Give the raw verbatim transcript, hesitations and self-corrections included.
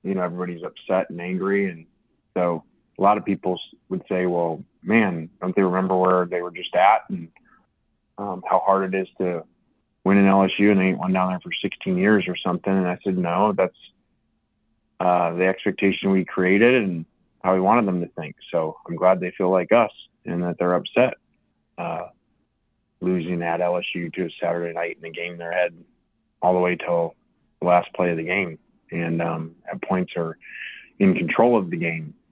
you know, everybody's upset and angry. And so a lot of people s- would say, well, man, don't they remember where they were just at and um, how hard it is to win in L S U and they ain't won down there for sixteen years or something. And I said, no, that's uh, the expectation we created and how we wanted them to think. So I'm glad they feel like us and that they're upset uh, losing at L S U to a Saturday night in a game in their head all the way till the last play of the game. And um, at points are in control of the game.